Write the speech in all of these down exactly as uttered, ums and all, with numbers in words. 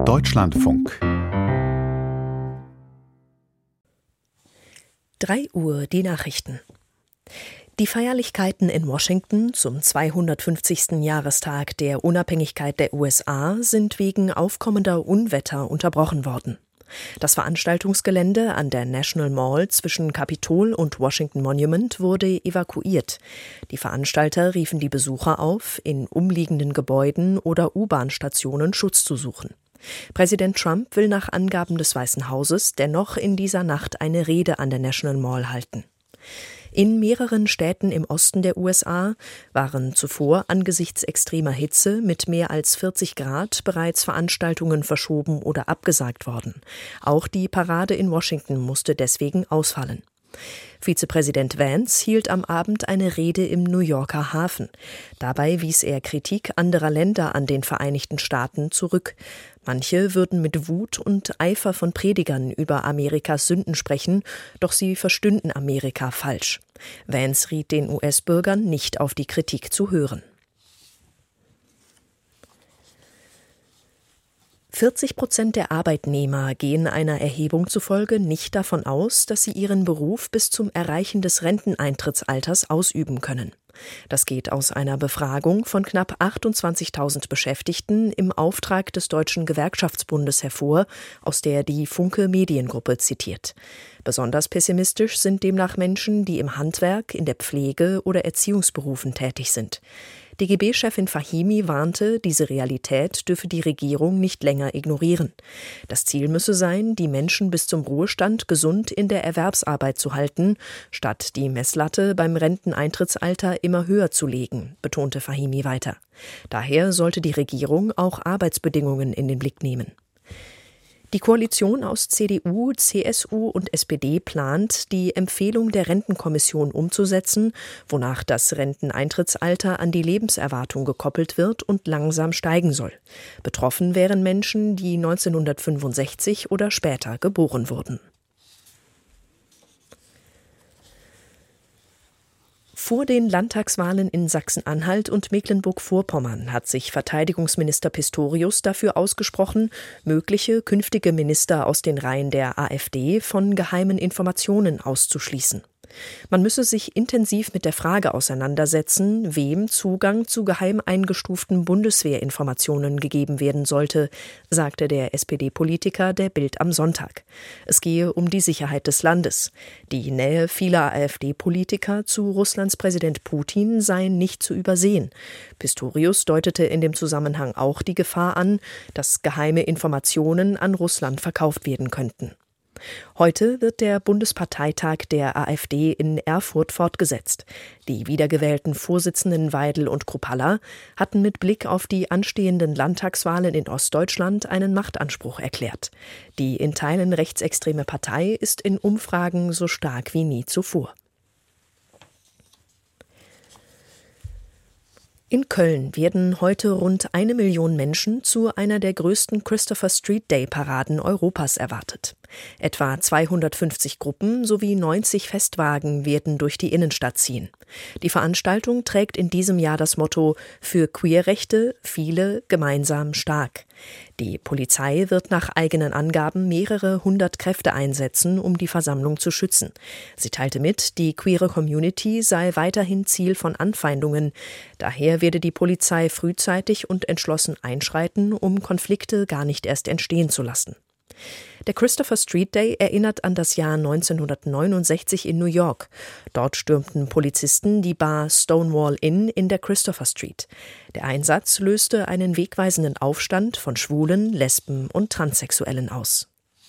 Deutschlandfunk. drei Uhr die Nachrichten. Die Feierlichkeiten in Washington zum zweihundertfünfzigsten Jahrestag der Unabhängigkeit der U S A sind wegen aufkommender Unwetter unterbrochen worden. Das Veranstaltungsgelände an der National Mall zwischen Kapitol und Washington Monument wurde evakuiert. Die Veranstalter riefen die Besucher auf, in umliegenden Gebäuden oder U-Bahn-Stationen Schutz zu suchen. Präsident Trump will nach Angaben des Weißen Hauses dennoch in dieser Nacht eine Rede an der National Mall halten. In mehreren Städten im Osten der U S A waren zuvor angesichts extremer Hitze mit mehr als vierzig Grad bereits Veranstaltungen verschoben oder abgesagt worden. Auch die Parade in Washington musste deswegen ausfallen. Vizepräsident Vance hielt am Abend eine Rede im New Yorker Hafen. Dabei wies er Kritik anderer Länder an den Vereinigten Staaten zurück. Manche würden mit Wut und Eifer von Predigern über Amerikas Sünden sprechen, doch sie verstünden Amerika falsch. Vance riet den U S-Bürgern, nicht auf die Kritik zu hören. vierzig Prozent der Arbeitnehmer gehen einer Erhebung zufolge nicht davon aus, dass sie ihren Beruf bis zum Erreichen des Renteneintrittsalters ausüben können. Das geht aus einer Befragung von knapp achtundzwanzigtausend Beschäftigten im Auftrag des Deutschen Gewerkschaftsbundes hervor, aus der die Funke Mediengruppe zitiert. Besonders pessimistisch sind demnach Menschen, die im Handwerk, in der Pflege oder Erziehungsberufen tätig sind. D G B-Chefin Fahimi warnte, diese Realität dürfe die Regierung nicht länger ignorieren. Das Ziel müsse sein, die Menschen bis zum Ruhestand gesund in der Erwerbsarbeit zu halten, statt die Messlatte beim Renteneintrittsalter immer höher zu legen, betonte Fahimi weiter. Daher sollte die Regierung auch Arbeitsbedingungen in den Blick nehmen. Die Koalition aus C D U, C S U und S P D plant, die Empfehlung der Rentenkommission umzusetzen, wonach das Renteneintrittsalter an die Lebenserwartung gekoppelt wird und langsam steigen soll. Betroffen wären Menschen, die neunzehnhundertfünfundsechzig oder später geboren wurden. Vor den Landtagswahlen in Sachsen-Anhalt und Mecklenburg-Vorpommern hat sich Verteidigungsminister Pistorius dafür ausgesprochen, mögliche künftige Minister aus den Reihen der AfD von geheimen Informationen auszuschließen. Man müsse sich intensiv mit der Frage auseinandersetzen, wem Zugang zu geheim eingestuften Bundeswehrinformationen gegeben werden sollte, sagte der S P D-Politiker der Bild am Sonntag. Es gehe um die Sicherheit des Landes. Die Nähe vieler AfD-Politiker zu Russlands Präsident Putin sei nicht zu übersehen. Pistorius deutete in dem Zusammenhang auch die Gefahr an, dass geheime Informationen an Russland verkauft werden könnten. Heute wird der Bundesparteitag der AfD in Erfurt fortgesetzt. Die wiedergewählten Vorsitzenden Weidel und Kruppalla hatten mit Blick auf die anstehenden Landtagswahlen in Ostdeutschland einen Machtanspruch erklärt. Die in Teilen rechtsextreme Partei ist in Umfragen so stark wie nie zuvor. In Köln werden heute rund eine Million Menschen zu einer der größten Christopher Street Day Paraden Europas erwartet. Etwa zweihundertfünfzig Gruppen sowie neunzig Festwagen werden durch die Innenstadt ziehen. Die Veranstaltung trägt in diesem Jahr das Motto „Für Queerrechte, viele, gemeinsam stark“. Die Polizei wird nach eigenen Angaben mehrere hundert Kräfte einsetzen, um die Versammlung zu schützen. Sie teilte mit, die queere Community sei weiterhin Ziel von Anfeindungen. Daher werde die Polizei frühzeitig und entschlossen einschreiten, um Konflikte gar nicht erst entstehen zu lassen. Der Christopher Street Day erinnert an das Jahr neunzehnhundertneunundsechzig in New York. Dort stürmten Polizisten die Bar Stonewall Inn in der Christopher Street. Der Einsatz löste einen wegweisenden Aufstand von Schwulen, Lesben und Transsexuellen aus.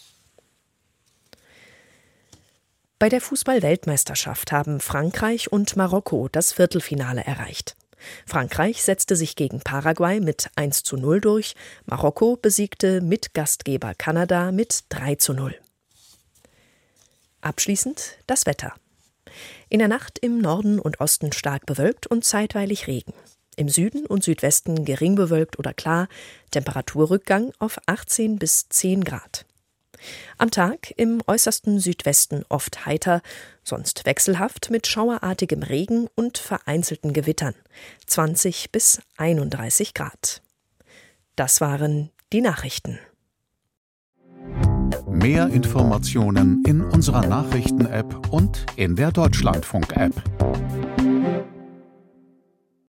Bei der Fußball-Weltmeisterschaft haben Frankreich und Marokko das Viertelfinale erreicht. Frankreich setzte sich gegen Paraguay mit eins zu null durch, Marokko besiegte Mitgastgeber Kanada mit drei zu null. Abschließend das Wetter. In der Nacht im Norden und Osten stark bewölkt und zeitweilig Regen. Im Süden und Südwesten gering bewölkt oder klar, Temperaturrückgang auf achtzehn bis zehn Grad. Am Tag im äußersten Südwesten oft heiter, sonst wechselhaft mit schauerartigem Regen und vereinzelten Gewittern, zwanzig bis einunddreißig Grad. Das waren die Nachrichten. Mehr Informationen in unserer Nachrichten-App und in der Deutschlandfunk-App.